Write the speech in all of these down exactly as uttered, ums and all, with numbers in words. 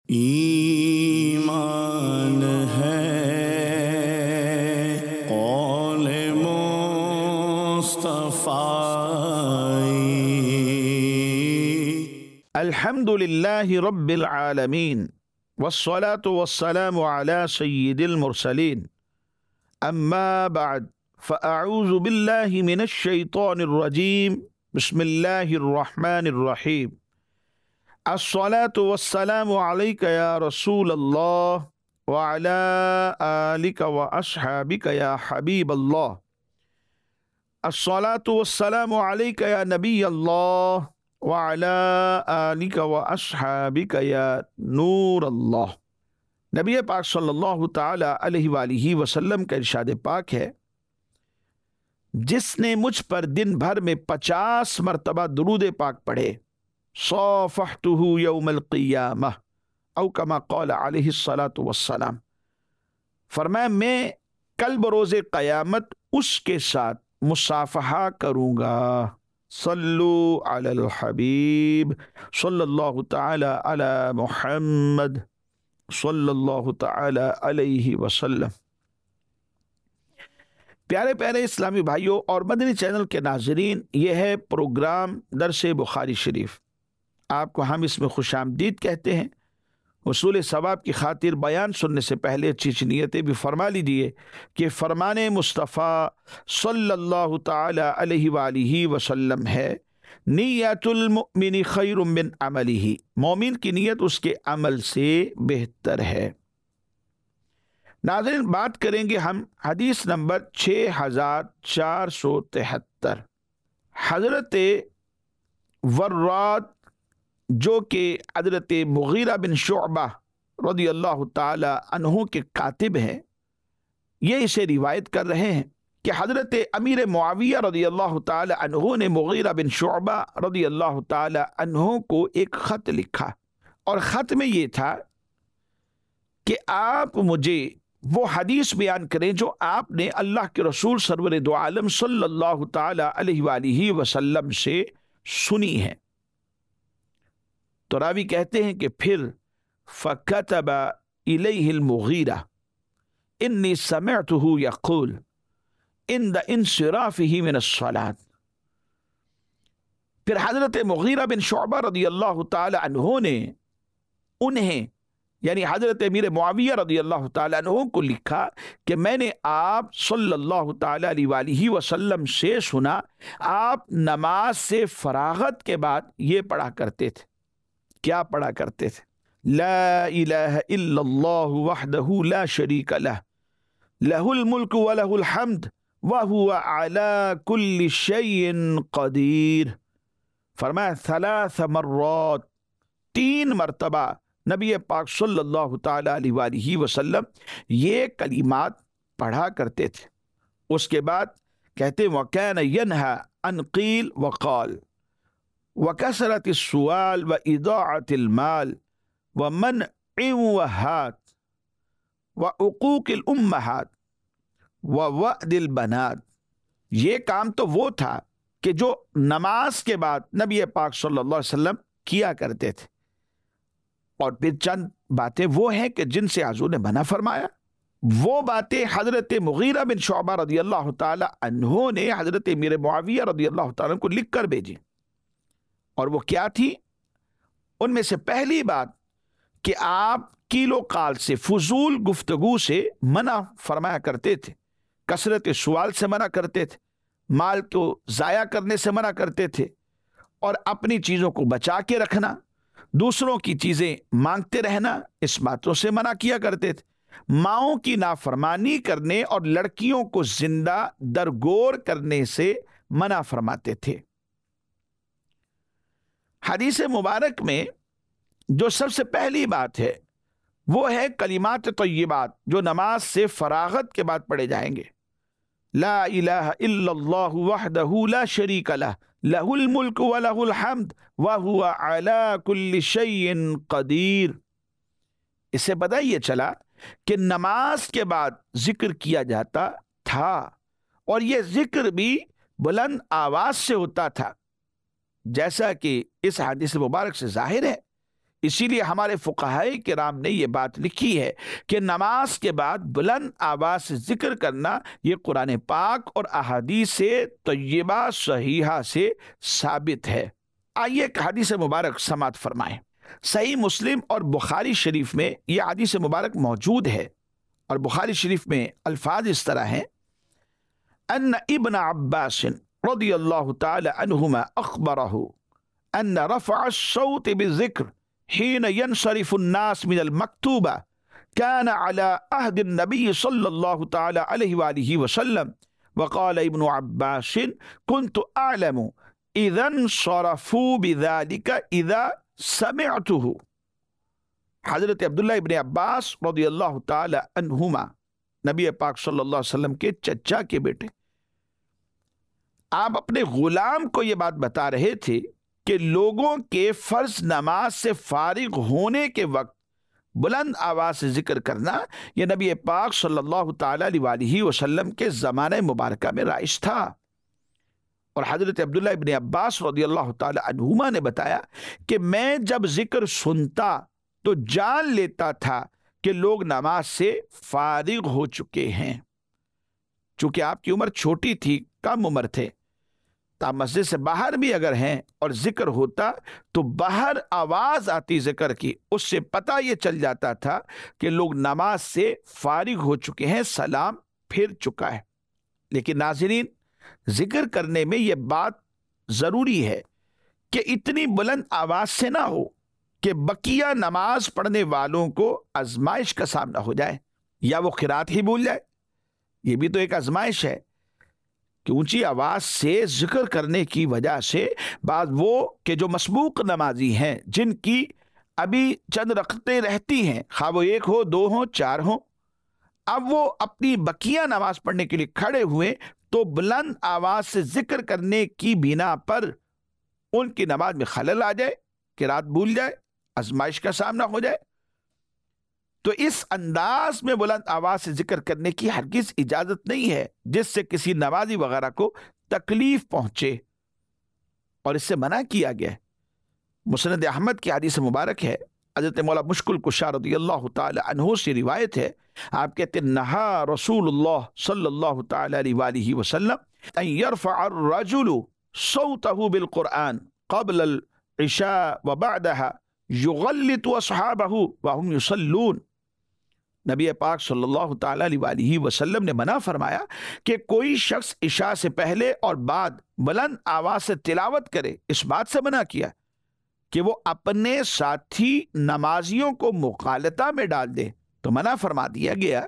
ایمان ہے قول مصطفی۔ الحمد للہ رب العالمین والصلاة والسلام على سید المرسلین، اما بعد فاعوذ باللہ من الشیطان الرجیم، بسم اللہ الرحمن الرحیم۔ الصلاة والسلام علیک یا رسول اللہ وعلی آلک واصحابک یا حبیب اللہ۔ الصلاة والسلام علیک یا نبی اللہ وعلی آلک واصحابک یا نور اللہ۔ نبی پاک صلی اللہ تعالی علیہ وآلہ وسلم کا ارشاد پاک ہے، جس نے مجھ پر دن بھر میں پچاس مرتبہ درود پاک پڑھے، صافحتہ یوم القیامہ، او کما قال علیہ الصلاۃ والسلام، فرمایا میں کل بروز قیامت اس کے ساتھ مصافحہ کروں گا۔ صلو علی الحبیب صلی اللہ تعالی علی محمد صلی اللہ تعالی علیہ وسلم۔ پیارے پیارے اسلامی بھائیوں اور مدنی چینل کے ناظرین، یہ ہے پروگرام درس بخاری شریف۔ آپ کو ہم اس میں خوش آمدید کہتے ہیں۔ حصول ثواب کی خاطر بیان سننے سے پہلے اچھی اچھی نیتیں بھی فرما لیجیے کہ فرمان مصطفیٰ صلی اللہ تعالی علیہ وآلہ وسلم ہے، نیت المؤمن خیر من عملہ، مومن کی نیت اس کے عمل سے بہتر ہے۔ ناظرین، بات کریں گے ہم حدیث نمبر چھ ہزار چار سو تہتر۔ حضرت وراد جو کہ حضرت مغیرہ بن شعبہ رضی اللہ تعالی عنہ کے کاتب ہیں، یہ اسے روایت کر رہے ہیں کہ حضرت امیر معاویہ رضی اللہ تعالی عنہ نے مغیرہ بن شعبہ رضی اللہ تعالی عنہ کو ایک خط لکھا، اور خط میں یہ تھا کہ آپ مجھے وہ حدیث بیان کریں جو آپ نے اللہ کے رسول سرور دو عالم صلی اللہ تعالی علیہ وآلہ وسلم سے سنی ہے۔ تو راوی کہتے ہیں کہ پھر فَكَتَبَ إِلَيْهِ الْمُغِيرَةُ إِنِّي سَمِعْتُهُ يَقُولُ عِنْدَ انصرافه من الصلاة۔ پھر حضرت مغیرہ بن شعبہ رضی اللہ تعالی عنہ نے انہیں یعنی حضرت امیر معاویہ رضی اللہ تعالی عنہ کو لکھا کہ میں نے آپ صلی اللہ تعالی علیہ وآلہ وسلم سے سنا، آپ نماز سے فراغت کے بعد یہ پڑھا کرتے تھے۔ کیا پڑھا کرتے تھے؟ لا الہ الا اللہ وحدہ لا شریک لہ، لہ الملک ولہ الحمد وہو علی کل شیء قدیر۔ فرمایا ثلاث مرات، تین مرتبہ نبی پاک صلی اللہ تعالی علیہ وآلہ وسلم یہ کلمات پڑھا کرتے تھے۔ اس کے بعد کہتے وَكَانَ يَنْهَى عَنْ قِيلَ وَقَالَ وَكَثْرَةِ السُّؤَالِ وَإِضَاعَةِ الْمَالِ وَمَنْعِ وَهَاتِ وَعُقُوقِ الْأُمَّهَاتِ وَوَأْدِ الْبَنَاتِ۔ یہ کام تو وہ تھا کہ جو نماز کے بعد نبی پاک صلی اللہ علیہ وسلم کیا کرتے تھے، اور پھر چند باتیں وہ ہیں کہ جن سے حضور نے منع فرمایا۔ وہ باتیں حضرت مغیرہ بن شعبہ رضی اللہ تعالی عنہ نے حضرت امیر معاویہ رضی اللہ تعالی عنہ کو لکھ کر بھیجی، اور وہ کیا تھی؟ ان میں سے پہلی بات کہ آپ کیل و قال سے، فضول گفتگو سے منع فرمایا کرتے تھے، کثرت سوال سے منع کرتے تھے، مال کو ضائع کرنے سے منع کرتے تھے، اور اپنی چیزوں کو بچا کے رکھنا، دوسروں کی چیزیں مانگتے رہنا، اس باتوں سے منع کیا کرتے تھے۔ ماؤں کی نافرمانی کرنے اور لڑکیوں کو زندہ درگور کرنے سے منع فرماتے تھے۔ حدیث مبارک میں جو سب سے پہلی بات ہے وہ ہے کلمات طیبات جو نماز سے فراغت کے بعد پڑھے جائیں گے۔ لا الہ الا اللہ وحدہ لا شریک لہ، لہ الملک ولہ الحمد وہو علی کل شیء قدیر۔ اس سے پتہ یہ چلا کہ نماز کے بعد ذکر کیا جاتا تھا، اور یہ ذکر بھی بلند آواز سے ہوتا تھا، جیسا کہ اس حدیث مبارک سے ظاہر ہے اسی لیے ہمارے فقہائے کرام نے یہ بات لکھی ہے کہ نماز کے بعد بلند آواز سے ذکر کرنا یہ قرآن پاک اور احادیث طیبہ صحیحہ سے ثابت ہے۔ آئیے ایک حدیث مبارک سماعت فرمائیں۔ صحیح مسلم اور بخاری شریف میں یہ حدیث مبارک موجود ہے، اور بخاری شریف میں الفاظ اس طرح ہیں: ان ابن عباس رضی اللہ تعالی عنہما اخبرہ ان رفع الصوت بالذکر حين ينصرف الناس من المكتوبة كان على عهد النبي صلى الله تعالى عليه وآله وسلم، وقال ابن عباس كنت أعلم إذا انصرفوا بذلك إذا سمعته۔ حضرت عبداللہ ابن عباس رضی اللہ تعالی عنہما نبی پاک صلی اللہ علیہ وسلم کے چچا کے بیٹے، آپ اپنے غلام کو یہ بات بتا رہے تھے کہ لوگوں کے فرض نماز سے فارغ ہونے کے وقت بلند آواز سے ذکر کرنا یہ نبی پاک صلی اللہ تعالی علیہ وسلم کے زمانہ مبارکہ میں رائج تھا۔ اور حضرت عبداللہ ابن عباس رضی اللہ تعالی عنہما نے بتایا کہ میں جب ذکر سنتا تو جان لیتا تھا کہ لوگ نماز سے فارغ ہو چکے ہیں۔ چونکہ آپ کی عمر چھوٹی تھی، کم عمر تھے، تا مسجد سے باہر بھی اگر ہیں اور ذکر ہوتا تو باہر آواز آتی ذکر کی، اس سے پتہ یہ چل جاتا تھا کہ لوگ نماز سے فارغ ہو چکے ہیں، سلام پھر چکا ہے۔ لیکن ناظرین، ذکر کرنے میں یہ بات ضروری ہے کہ اتنی بلند آواز سے نہ ہو کہ بقیہ نماز پڑھنے والوں کو آزمائش کا سامنا ہو جائے یا وہ قرات ہی بھول جائے۔ یہ بھی تو ایک آزمائش ہے کہ اونچی آواز سے ذکر کرنے کی وجہ سے بعض وہ کہ جو مسبوق نمازی ہیں، جن کی ابھی چند رکعتیں رہتی ہیں، خواہ وہ ایک ہو، دو ہوں، چار ہوں، اب وہ اپنی بقیہ نماز پڑھنے کے لیے کھڑے ہوئے تو بلند آواز سے ذکر کرنے کی بنا پر ان کی نماز میں خلل آ جائے، قرات بھول جائے، آزمائش کا سامنا ہو جائے، تو اس انداز میں بلند آواز سے ذکر کرنے کی ہرگز اجازت نہیں ہے جس سے کسی نمازی وغیرہ کو تکلیف پہنچے، اور اس سے منع کیا گیا ہے۔ مسند احمد کی حدیث مبارک ہے، حضرت مولا مشکل کشا رضی اللہ تعالی عنہ سے روایت ہے، آپ کہتے ہیں نہا رسول اللہ صلی اللہ تعالی علیہ وآلہ وسلم ان يرفع الرجل صوته بالقرآن قبل العشاء وبعدها يغلط اصحابه وهم يصلون۔ نبی پاک صلی اللہ تعالی علیہ وآلہ وسلم نے منع فرمایا کہ کوئی شخص عشاء سے پہلے اور بعد بلند آواز سے تلاوت کرے۔ اس بات سے منع کیا کہ وہ اپنے ساتھی نمازیوں کو مغالطہ میں ڈال دے، تو منع فرما دیا گیا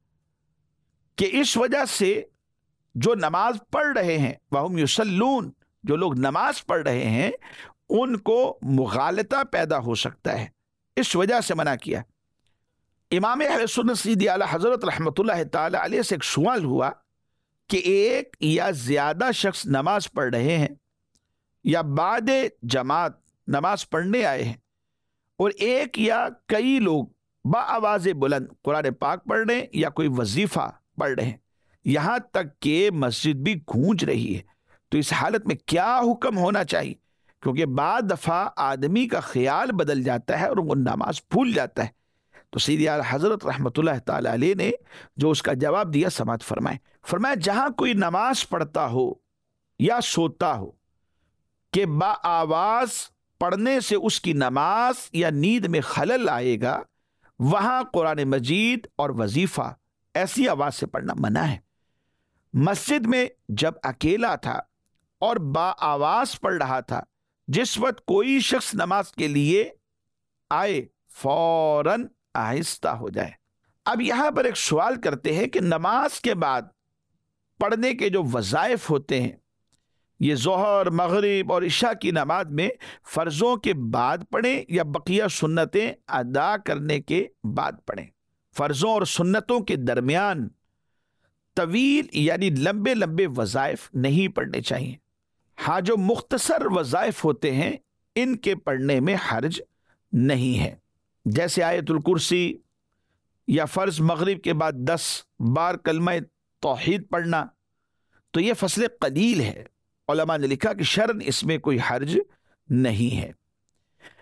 کہ اس وجہ سے جو نماز پڑھ رہے ہیں وہم یصلون، جو لوگ نماز پڑھ رہے ہیں ان کو مغالطہ پیدا ہو سکتا ہے، اس وجہ سے منع کیا۔ امام اہل سنت سیدی اعلی حضرت رحمۃ اللہ تعالی علیہ سے ایک سوال ہوا کہ ایک یا زیادہ شخص نماز پڑھ رہے ہیں یا بعد جماعت نماز پڑھنے آئے ہیں، اور ایک یا کئی لوگ با آواز بلند قرآن پاک پڑھ رہے ہیں یا کوئی وظیفہ پڑھ رہے ہیں، یہاں تک کہ مسجد بھی گونج رہی ہے، تو اس حالت میں کیا حکم ہونا چاہیے؟ کیونکہ بعض دفعہ آدمی کا خیال بدل جاتا ہے اور وہ نماز بھول جاتا ہے۔ تو سیدی اعلی حضرت رحمۃ اللہ تعالی علیہ نے جو اس کا جواب دیا سماعت فرمائے۔ فرمایا جہاں کوئی نماز پڑھتا ہو یا سوتا ہو کہ با آواز پڑھنے سے اس کی نماز یا نیند میں خلل آئے گا، وہاں قرآن مجید اور وظیفہ ایسی آواز سے پڑھنا منع ہے۔ مسجد میں جب اکیلا تھا اور با آواز پڑھ رہا تھا، جس وقت کوئی شخص نماز کے لیے آئے فوراً آہستہ ہو جائے۔ اب یہاں پر ایک سوال کرتے ہیں کہ نماز کے بعد پڑھنے کے جو وظائف ہوتے ہیں، یہ ظہر، مغرب اور عشاء کی نماز میں فرضوں کے بعد پڑھیں یا بقیہ سنتیں ادا کرنے کے بعد پڑھیں؟ فرضوں اور سنتوں کے درمیان طویل یعنی لمبے لمبے وظائف نہیں پڑھنے چاہیے۔ ہاں جو مختصر وظائف ہوتے ہیں ان کے پڑھنے میں حرج نہیں ہے، جیسے آیت الکرسی یا فرض مغرب کے بعد دس بار کلمہ توحید پڑھنا، تو یہ فصل قلیل ہے۔ علماء نے لکھا کہ شرعاً اس میں کوئی حرج نہیں ہے۔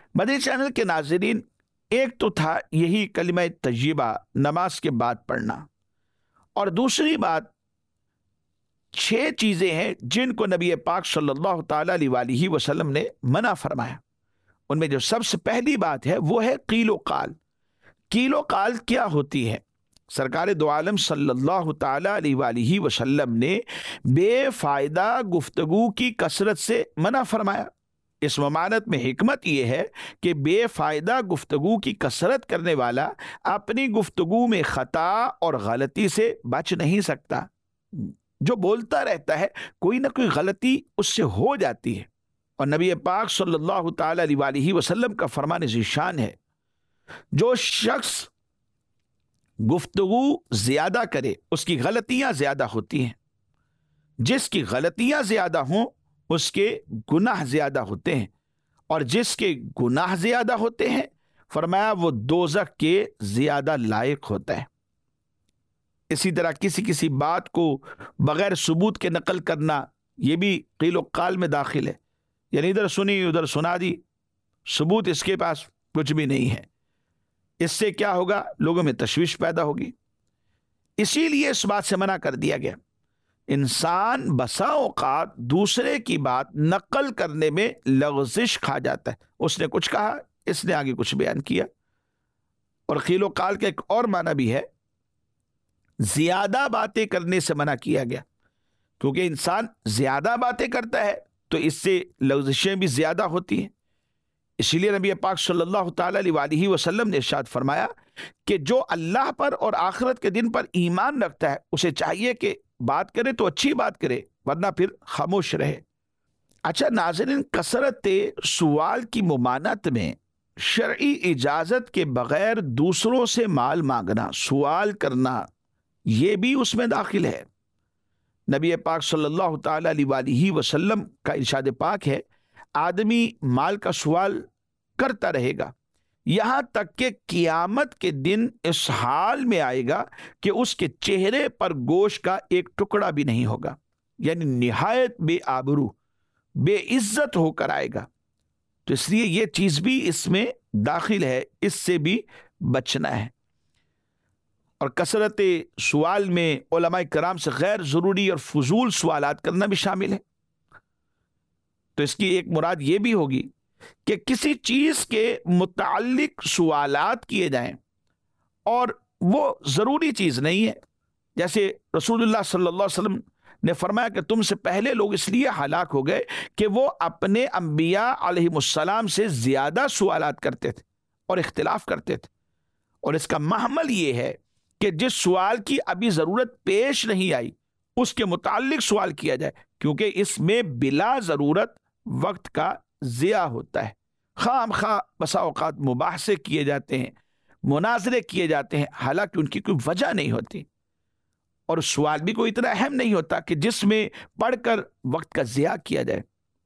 مدنی چینل کے ناظرین، ایک تو تھا یہی کلمہ طیبہ نماز کے بعد پڑھنا، اور دوسری بات چھ چیزیں ہیں جن کو نبی پاک صلی اللہ تعالی علیہ وآلہ وسلم نے منع فرمایا۔ ان میں جو سب سے پہلی بات ہے وہ ہے قیل و قال۔ قیل و قال کیا ہوتی ہے؟ سرکار دو عالم صلی اللہ تعالی علیہ وآلہ وسلم نے بے فائدہ گفتگو کی کثرت سے منع فرمایا۔ اس ممانعت میں حکمت یہ ہے کہ بے فائدہ گفتگو کی کثرت کرنے والا اپنی گفتگو میں خطا اور غلطی سے بچ نہیں سکتا۔ جو بولتا رہتا ہے کوئی نہ کوئی غلطی اس سے ہو جاتی ہے، اور نبی پاک صلی اللہ تعالی علیہ وآلہ وسلم کا فرمان ذیشان ہے، جو شخص گفتگو زیادہ کرے اس کی غلطیاں زیادہ ہوتی ہیں، جس کی غلطیاں زیادہ ہوں اس کے گناہ زیادہ ہوتے ہیں، اور جس کے گناہ زیادہ ہوتے ہیں فرمایا وہ دوزخ کے زیادہ لائق ہوتا ہے۔ اسی طرح کسی کسی بات کو بغیر ثبوت کے نقل کرنا یہ بھی قیل و قال میں داخل ہے، یعنی ادھر سنی ادھر سنا دی، ثبوت اس کے پاس کچھ بھی نہیں ہے۔ اس سے کیا ہوگا؟ لوگوں میں تشویش پیدا ہوگی، اسی لیے اس بات سے منع کر دیا گیا۔ انسان بسا اوقات دوسرے کی بات نقل کرنے میں لغزش کھا جاتا ہے، اس نے کچھ کہا اس نے آگے کچھ بیان کیا۔ اور قیل و قال کا ایک اور معنی بھی ہے، زیادہ باتیں کرنے سے منع کیا گیا، کیونکہ انسان زیادہ باتیں کرتا ہے تو اس سے لغزشیں بھی زیادہ ہوتی ہیں۔ اسی لیے نبی پاک صلی اللہ تعالی علیہ وآلہ وسلم نے ارشاد فرمایا کہ جو اللہ پر اور آخرت کے دن پر ایمان رکھتا ہے اسے چاہیے کہ بات کرے تو اچھی بات کرے، ورنہ پھر خاموش رہے۔ اچھا ناظرین، کثرت سوال کی ممانعت میں شرعی اجازت کے بغیر دوسروں سے مال مانگنا، سوال کرنا، یہ بھی اس میں داخل ہے۔ نبی پاک صلی اللہ تعالی علیہ وآلہ وسلم کا ارشاد پاک ہے، آدمی مال کا سوال کرتا رہے گا یہاں تک کہ قیامت کے دن اس حال میں آئے گا کہ اس کے چہرے پر گوشت کا ایک ٹکڑا بھی نہیں ہوگا، یعنی نہایت بے آبرو، بے عزت ہو کر آئے گا۔ تو اس لیے یہ چیز بھی اس میں داخل ہے، اس سے بھی بچنا ہے۔ اور کثرت سوال میں علماء کرام سے غیر ضروری اور فضول سوالات کرنا بھی شامل ہے۔ تو اس کی ایک مراد یہ بھی ہوگی کہ کسی چیز کے متعلق سوالات کیے جائیں اور وہ ضروری چیز نہیں ہے، جیسے رسول اللہ صلی اللہ علیہ وسلم نے فرمایا کہ تم سے پہلے لوگ اس لیے ہلاک ہو گئے کہ وہ اپنے انبیاء علیہ السلام سے زیادہ سوالات کرتے تھے اور اختلاف کرتے تھے، اور اس کا محمل یہ ہے کہ جس سوال کی ابھی ضرورت پیش نہیں آئی اس کے متعلق سوال کیا جائے، کیونکہ اس میں بلا ضرورت وقت کا ضیاع ہوتا ہے۔ خام خواہ بسا اوقات مباحثے کیے جاتے ہیں، مناظرے کیے جاتے ہیں، حالانکہ ان کی کوئی وجہ نہیں ہوتی، اور سوال بھی کوئی اتنا اہم نہیں ہوتا کہ جس میں پڑھ کر وقت کا ضیاع کیا جائے۔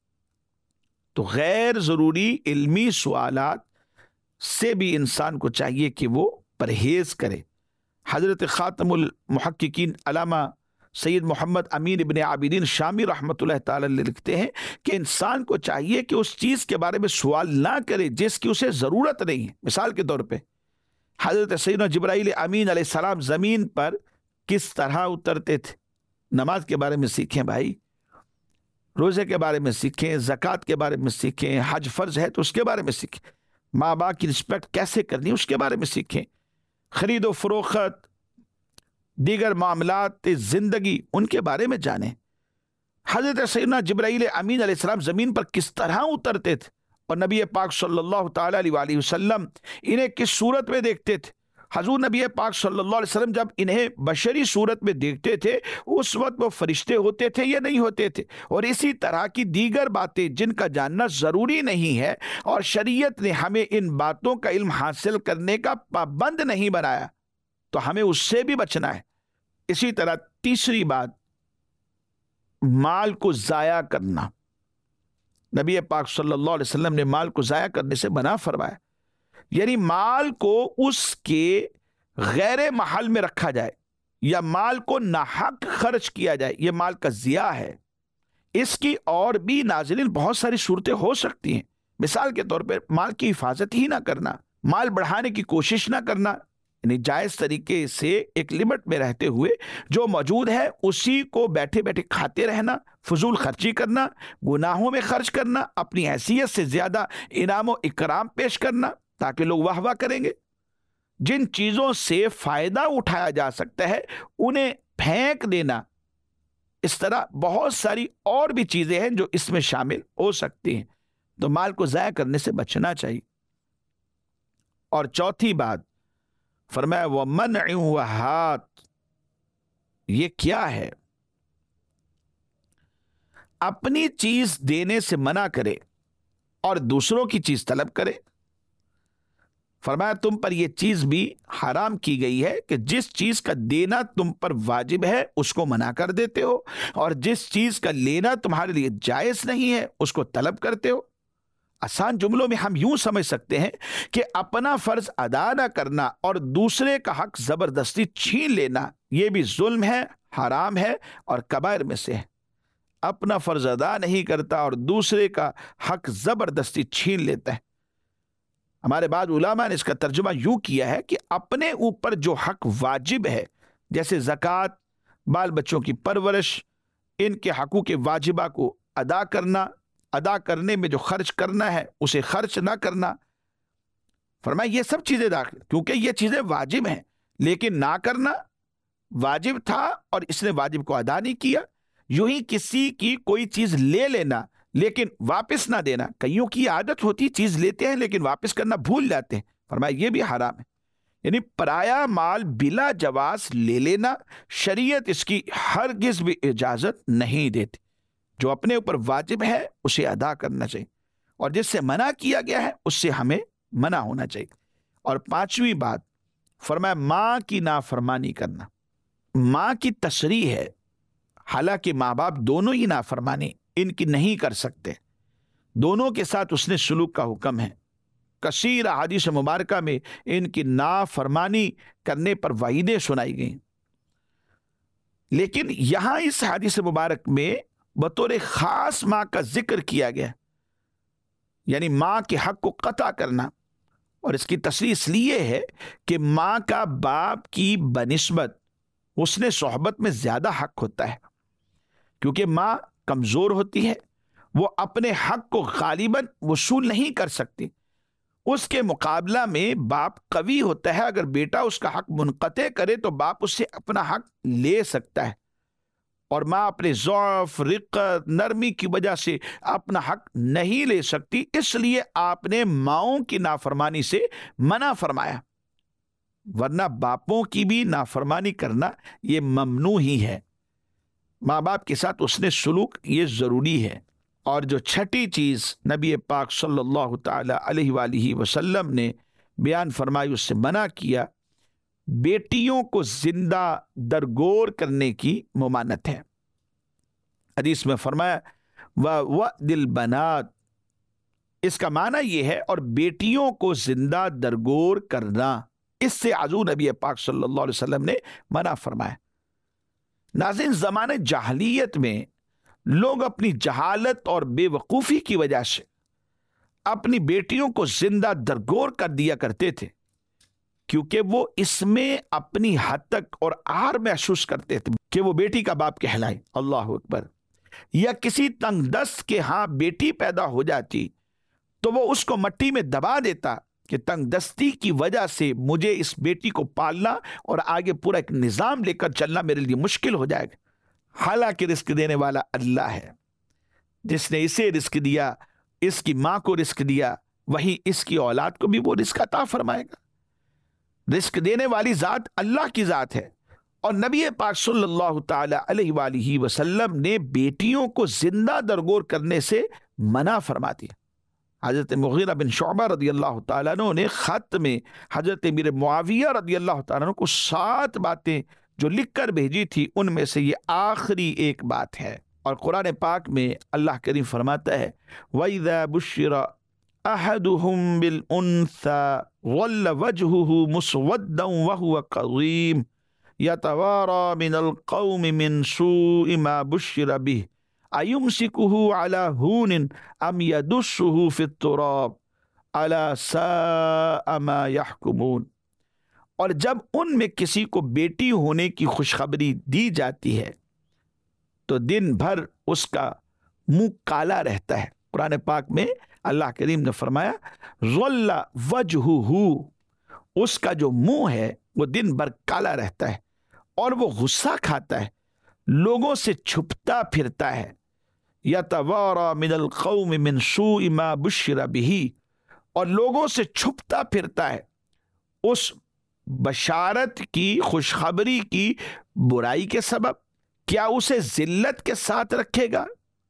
تو غیر ضروری علمی سوالات سے بھی انسان کو چاہیے کہ وہ پرہیز کرے۔ حضرت خاتم المحققین علامہ سید محمد امین ابن عابدین شامی رحمۃ اللہ تعالی علیہ لکھتے ہیں کہ انسان کو چاہیے کہ اس چیز کے بارے میں سوال نہ کرے جس کی اسے ضرورت نہیں ہے۔ مثال کے طور پہ حضرت سیدنا جبرائیل امین علیہ السلام زمین پر کس طرح اترتے تھے؟ نماز کے بارے میں سیکھیں بھائی، روزے کے بارے میں سیکھیں، زکوٰۃ کے بارے میں سیکھیں، حج فرض ہے تو اس کے بارے میں سیکھیں، ماں باپ کی رسپیکٹ کیسے کرنی اس کے بارے میں سیکھیں، خرید و فروخت، دیگر معاملات زندگی ان کے بارے میں جانیں۔ حضرت سیدنا جبرائیل امین علیہ السلام زمین پر کس طرح اترتے تھے اور نبی پاک صلی اللہ تعالی علیہ وآلہ وسلم انہیں کس صورت میں دیکھتے تھے؟ حضور نبی پاک صلی اللہ علیہ وسلم جب انہیں بشری صورت میں دیکھتے تھے اس وقت وہ فرشتے ہوتے تھے یا نہیں ہوتے تھے؟ اور اسی طرح کی دیگر باتیں جن کا جاننا ضروری نہیں ہے اور شریعت نے ہمیں ان باتوں کا علم حاصل کرنے کا پابند نہیں بنایا، تو ہمیں اس سے بھی بچنا ہے۔ اسی طرح تیسری بات، مال کو ضائع کرنا۔ نبی پاک صلی اللہ علیہ وسلم نے مال کو ضائع کرنے سے منع فرمایا، یعنی مال کو اس کے غیر محل میں رکھا جائے یا مال کو ناحق خرچ کیا جائے، یہ مال کا ضیاع ہے۔ اس کی اور بھی ناظرین بہت ساری صورتیں ہو سکتی ہیں۔ مثال کے طور پہ مال کی حفاظت ہی نہ کرنا، مال بڑھانے کی کوشش نہ کرنا، یعنی جائز طریقے سے ایک لمٹ میں رہتے ہوئے جو موجود ہے اسی کو بیٹھے بیٹھے کھاتے رہنا، فضول خرچی کرنا، گناہوں میں خرچ کرنا، اپنی حیثیت سے زیادہ انعام و اکرام پیش کرنا تاکہ لوگ واہ واہ کریں گے۔ جن چیزوں سے فائدہ اٹھایا جا سکتا ہے انہیں پھینک دینا، اس طرح بہت ساری اور بھی چیزیں ہیں جو اس میں شامل ہو سکتی ہیں، تو مال کو ضائع کرنے سے بچنا چاہیے۔ اور چوتھی بات فرمایا وَمَنْعُ وَهَاتٍ، یہ کیا ہے؟ اپنی چیز دینے سے منع کرے اور دوسروں کی چیز طلب کرے۔ فرمایا تم پر یہ چیز بھی حرام کی گئی ہے کہ جس چیز کا دینا تم پر واجب ہے اس کو منع کر دیتے ہو، اور جس چیز کا لینا تمہارے لیے جائز نہیں ہے اس کو طلب کرتے ہو۔ آسان جملوں میں ہم یوں سمجھ سکتے ہیں کہ اپنا فرض ادا نہ کرنا اور دوسرے کا حق زبردستی چھین لینا یہ بھی ظلم ہے، حرام ہے اور کبائر میں سے ہے۔ اپنا فرض ادا نہیں کرتا اور دوسرے کا حق زبردستی چھین لیتا ہے۔ ہمارے بعض علماء نے اس کا ترجمہ یوں کیا ہے کہ اپنے اوپر جو حق واجب ہے، جیسے زکوٰۃ، بال بچوں کی پرورش، ان کے حقوق واجبہ کو ادا کرنا، ادا کرنے میں جو خرچ کرنا ہے اسے خرچ نہ کرنا، فرمایا یہ سب چیزیں داخل، کیونکہ یہ چیزیں واجب ہیں، لیکن نہ کرنا واجب تھا اور اس نے واجب کو ادا نہیں کیا۔ یوں ہی کسی کی کوئی چیز لے لینا لیکن واپس نہ دینا، کئیوں کی عادت ہوتی چیز لیتے ہیں لیکن واپس کرنا بھول جاتے ہیں، فرمایا یہ بھی حرام ہے۔ یعنی پرایا مال بلا جواز لے لینا، شریعت اس کی ہرگز بھی اجازت نہیں دیتی۔ جو اپنے اوپر واجب ہے اسے ادا کرنا چاہیے، اور جس سے منع کیا گیا ہے اس سے ہمیں منع ہونا چاہیے۔ اور پانچویں بات فرمایا ماں کی نافرمانی کرنا۔ ماں کی تشریح ہے، حالانکہ ماں باپ دونوں ہی نافرمانی ان کی نہیں کر سکتے، دونوں کے ساتھ اس نے سلوک کا حکم ہے۔ کثیر احادیث مبارکہ میں ان کی نافرمانی کرنے پر وعیدیں سنائی گئیں، لیکن یہاں اس حدیث مبارک میں بطور خاص ماں کا ذکر کیا گیا، یعنی ماں کے حق کو قطع کرنا، اور اس کی تصریح اس لیے ہے کہ ماں کا باپ کی بنسبت اس نے صحبت میں زیادہ حق ہوتا ہے، کیونکہ ماں کمزور ہوتی ہے، وہ اپنے حق کو غالباً وصول نہیں کر سکتی، اس کے مقابلہ میں باپ قوی ہوتا ہے، اگر بیٹا اس کا حق منقطع کرے تو باپ اس سے اپنا حق لے سکتا ہے، اور ماں اپنے ضعف، رقت، نرمی کی وجہ سے اپنا حق نہیں لے سکتی، اس لیے آپ نے ماؤں کی نافرمانی سے منع فرمایا، ورنہ باپوں کی بھی نافرمانی کرنا یہ ممنوع ہی ہے۔ ماں باپ کے ساتھ اس نے سلوک یہ ضروری ہے۔ اور جو چھٹی چیز نبی پاک صلی اللہ تعالی علیہ وآلہ وسلم نے بیان فرمائی، اس سے منع کیا، بیٹیوں کو زندہ درگور کرنے کی ممانت ہے۔ حدیث میں فرمایا وَوَأْدِ الْبَنَاتِ، اس کا معنی یہ ہے اور بیٹیوں کو زندہ درگور کرنا، اس سے حضور نبی پاک صلی اللہ علیہ وسلم نے منع فرمایا۔ ناظرین، زمانے جاہلیت میں لوگ اپنی جہالت اور بے وقوفی کی وجہ سے اپنی بیٹیوں کو زندہ درگور کر دیا کرتے تھے، کیونکہ وہ اس میں اپنی حد تک اور آر محسوس کرتے تھے کہ وہ بیٹی کا باپ کہلائے، اللہ اکبر۔ یا کسی تنگ دست کے ہاں بیٹی پیدا ہو جاتی تو وہ اس کو مٹی میں دبا دیتا کہ تنگ دستی کی وجہ سے مجھے اس بیٹی کو پالنا اور آگے پورا ایک نظام لے کر چلنا میرے لیے مشکل ہو جائے گا، حالانکہ رزق دینے والا اللہ ہے، جس نے اسے رزق دیا، اس کی ماں کو رزق دیا، وہی اس کی اولاد کو بھی وہ رزق عطا فرمائے گا۔ رزق دینے والی ذات اللہ کی ذات ہے، اور نبی پاک صلی اللہ تعالی علیہ وآلہ وسلم نے بیٹیوں کو زندہ درگور کرنے سے منع فرما دیا۔ حضرت مغیرہ بن شعبہ رضی اللہ تعالیٰ عنہ نے خط میں حضرت امیر معاویہ رضی اللہ تعالیٰ عنہ کو سات باتیں جو لکھ کر بھیجی تھی، ان میں سے یہ آخری ایک بات ہے۔ اور قرآن پاک میں اللہ کریم فرماتا ہے وَإِذَا بُشِّرَ أَحَدُهُمْ بِالْأُنثَى ظَلَّ وَجْهُهُ مُسْوَدًّا وَهُوَ كَظِيمٌ يَتَوَارَى مِنَ الْقَوْمِ مِنْ سُوءِ مَا بُشِّرَ بِهِ अयुमसिकुहु अला हूनिन अम यदुस्सुहु फित्तुराब अला साअ मा यहकुमून। और जब उनमें किसी को बेटी होने की खुशखबरी दी जाती है तो दिन भर उसका मुंह काला रहता है। कुरान पाक में अल्लाह करीम ने फरमाया ज़ल्ला वजहुहु, उसका जो मुंह है वो दिन भर काला रहता है और वो गुस्सा खाता है, लोगों से छुपता फिरता है। यतवारा मिनल कौम मिन सूइ मा बुश्शिरा बिही, और लोगों से छुपता फिरता है उस बशारत की, खुशखबरी की बुराई के सबब। क्या उसे जिल्लत के साथ रखेगा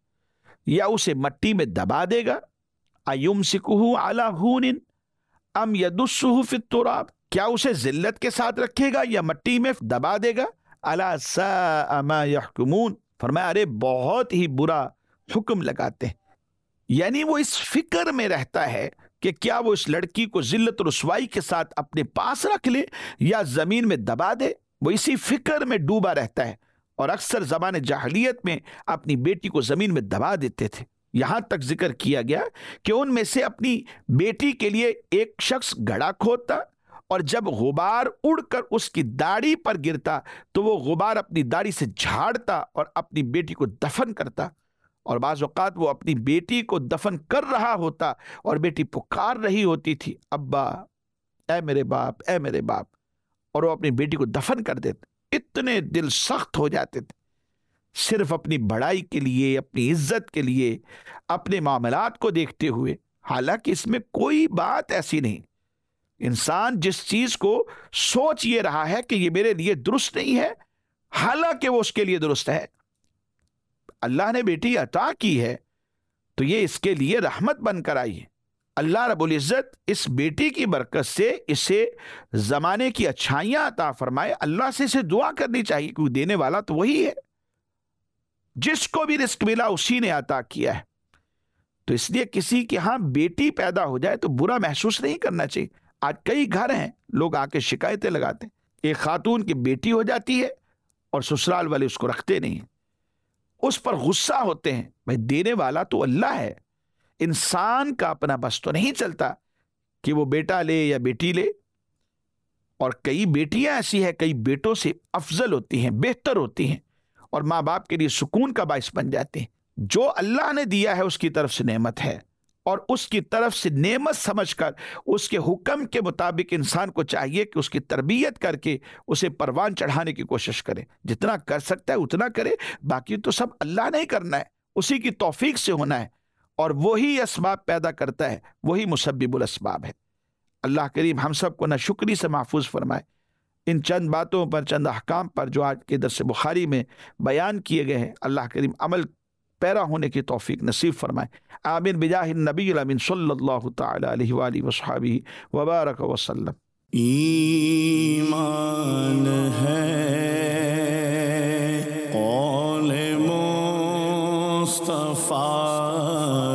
या उसे मट्टी में दबा देगा? अयुमसिकुहु अला हूनिन अम यदुस्सुहु फित्तुराब, क्या उसे जिल्लत के साथ रखेगा या मट्टी में दबा देगा? अला साअ मा यहकुमून, फरमाया अरे बहुत ही बुरा हुक्म लगाते हैं। यानी वो इस फिक्र में रहता है कि क्या वो इस लड़की को जिल्लत और रुसवाई के साथ अपने पास रख ले या जमीन में दबा दे। वो इसी फिक्र में डूबा रहता है और अक्सर ज़माने जाहलियत में अपनी बेटी को जमीन में दबा देते थे। यहां तक जिक्र किया गया कि उनमें से अपनी बेटी के लिए एक शख्स घड़ा खोदता और जब गुबार उड़कर उसकी दाढ़ी पर गिरता तो वो गुबार अपनी दाढ़ी से झाड़ता और अपनी बेटी को दफन करता। और बाज़ औक़ात वो अपनी बेटी को दफन कर रहा होता और बेटी पुकार रही होती थी, अब्बा, ऐ मेरे बाप, ऐ मेरे बाप, और वो अपनी बेटी को दफन कर देते। इतने दिल सख्त हो जाते थे, सिर्फ अपनी बड़ाई के लिए, अपनी इज्जत के लिए, अपने मामलात को देखते हुए। हालांकि इसमें कोई बात ऐसी नहीं। इंसान जिस चीज को सोच ये रहा है कि ये मेरे लिए दुरुस्त नहीं है, हालांकि वो उसके लिए दुरुस्त है। अल्लाह ने बेटी अता की है तो ये इसके लिए रहमत बनकर आई है। अल्लाह रब्बुल इज्जत इस बेटी की बरकत से इसे जमाने की अच्छाइयां अता फरमाए। अल्लाह से इसे दुआ करनी चाहिए क्योंकि देने वाला तो वही है, जिसको भी रिस्क मिला उसी ने अता किया है। तो इसलिए किसी के यहां बेटी पैदा हो जाए तो बुरा महसूस नहीं करना चाहिए। आज कई घर हैं, लोग आके शिकायतें लगाते हैं, एक खातून की बेटी हो जाती है और ससुराल वाले उसको रखते नहीं हैं, उस पर गुस्सा होते हैं। भाई देने वाला तो अल्लाह है, इंसान का अपना बस तो नहीं चलता कि वो बेटा ले या बेटी ले। और कई बेटियां ऐसी हैं, कई बेटों से अफजल होती हैं, बेहतर होती हैं और माँ बाप के लिए सुकून का बाइस बन जाते हैं। जो अल्लाह ने दिया है उसकी तरफ से नेमत है और उसकी तरफ से नेमत समझकर उसके हुक्म के मुताबिक इंसान को चाहिए कि उसकी तरबियत करके उसे परवान चढ़ाने की कोशिश करे। जितना कर सकता है उतना करे, बाकी तो सब अल्लाह ने ही करना है, उसी की तौफीक से होना है और वही असबाब पैदा करता है, वही मुसब्बिबुल असबाब है। अल्लाह करीम हम सबको ना शुक्री से महफूज फरमाए। इन चंद बातों पर, चंद अहकाम पर जो आज के दर्स बुखारी में बयान किए गए हैं, अल्लाह करीम अमल पैरा होने की तौफीक नसीब फरमाए। आमीन बिजाहि नबी अमीन सल्लल्लाहु तआला अलैहि व आलिहि वसहबिहि व बारक वसल्लम। ईमान है कौल मुस्तफा